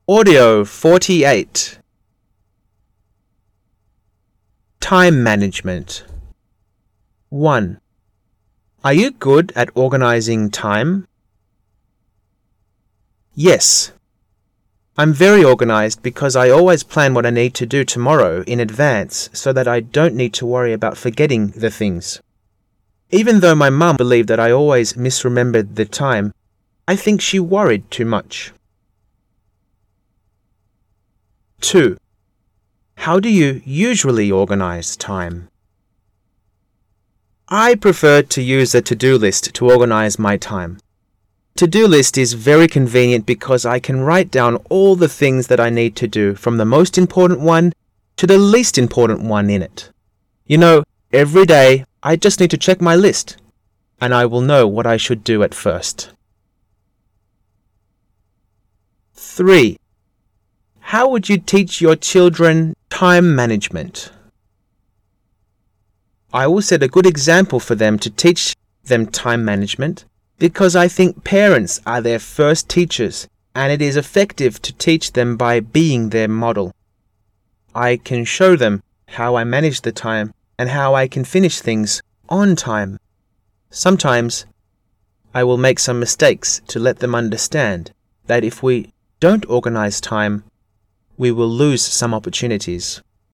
Audio 48. Time management. 1. Are you good at organizing time? Yes. I'm very organized because I always plan what I need to do tomorrow in advance so that I don't need to worry about forgetting the things. Even though my mum believed that I always misremembered the time, I think she worried too much. 2. How do you usually organize time? I prefer to use a to-do list to organize my time. To-do list is very convenient because I can write down all the things that I need to do from the most important one to the least important one in it. You know, every day I just need to check my list and I will know what I should do at first. 3. How would you teach your children time management? I will set a good example for them to teach them time management because I think parents are their first teachers and it is effective to teach them by being their model. I can show them how I manage the time and how I can finish things on time. Sometimes I will make some mistakes to let them understand that if we don't organize time, we will lose some opportunities.